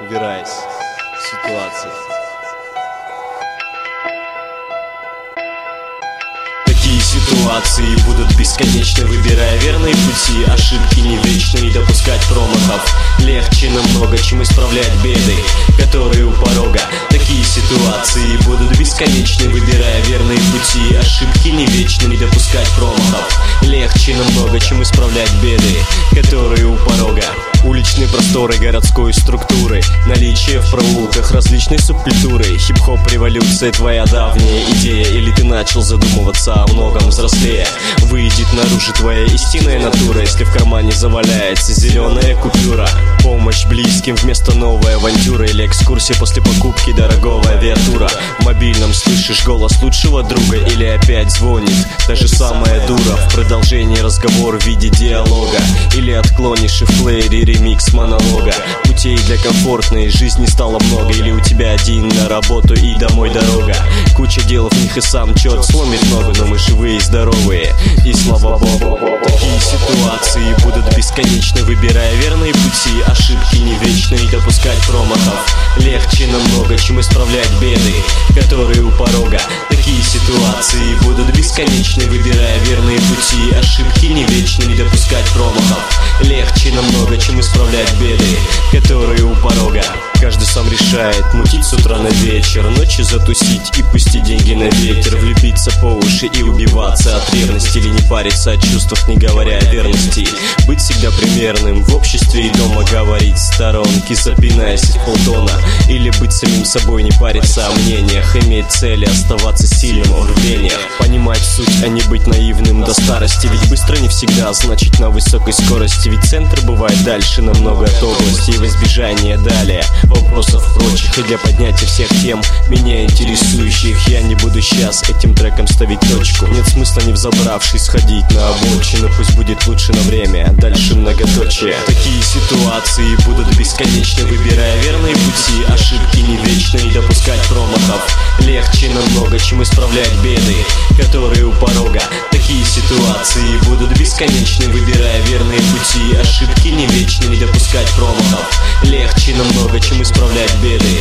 разбираясь в ситуации. Такие ситуации будут бесконечны, выбирая верные пути. Ошибки не вечны, не допускать промахов. Легче намного, чем исправлять беды, которые у порога. Такие ситуации будут бесконечны, выбирая верные пути. Ошибки не вечны, не допускать промахов. Легче намного, чем исправлять беды, которые у порога. Уличные просторы городской структуры, наличие в проулках различной субкультуры. Хип-хоп революция, твоя давняя идея, или ты начал задумываться о многом взрослее? Выйдет наружу твоя истинная натура, если в кармане заваляется зеленая купюра. Помощь близким вместо новой авантюры, или экскурсия после покупки дорогого авиатура. В мобильном слышишь голос лучшего друга, или опять звонит та же самая дура. В продолжении разговор в виде диалога, или отклонишь и в плеере ремикс монолога. Путей для комфортной жизни стало много, или у тебя один на работу и домой дорога. Куча дел в них и сам черт сломит ногу, но мы живые и здоровые, и слава богу. Такие ситуации будут бесконечны, выбирая верные пути. Ошибки не вечны, и допускать промахов. Легче намного, чем исправлять беды, которые у порога. Такие ситуации будут бесконечны, выбирая верные пути. Ошибки не вечны, не допускать промахов. Легче намного, чем исправлять беды, которые у порога. Каждый сам решает, мутить с утра на вечер, ночью затусить и пустить деньги на ветер. Влюбиться по уши и убиваться от ревности, или не париться о чувствах, не говоря о верности. Быть всегда примерным в обществе и дома, говорить в сторонке, запинаясь в полтона. Или быть самим собой, не париться о мнениях, иметь цели, оставаться сильным в рвениях. Понимать суть, а не быть наивным до старости, ведь быстро не всегда значит на высокой скорости. Ведь центр бывает дальше намного от области, и в избежание далее вопросов прочих, и для поднятия всех тем, меня интересующих. Я не буду сейчас этим треком ставить точку. Нет смысла, не взобравшись, сходить на обочину. Пусть будет лучше на время, а дальше многоточие. Такие ситуации будут бесконечны, выбирая верные пути. Ошибки не вечны, и допускать промахов. Легче намного, чем исправлять беды, которые у порога. Такие ситуации будут бесконечны, выбирая верные пути. Ошибки не вечны, не допускать промахов. Легче намного, чем исправлять беды,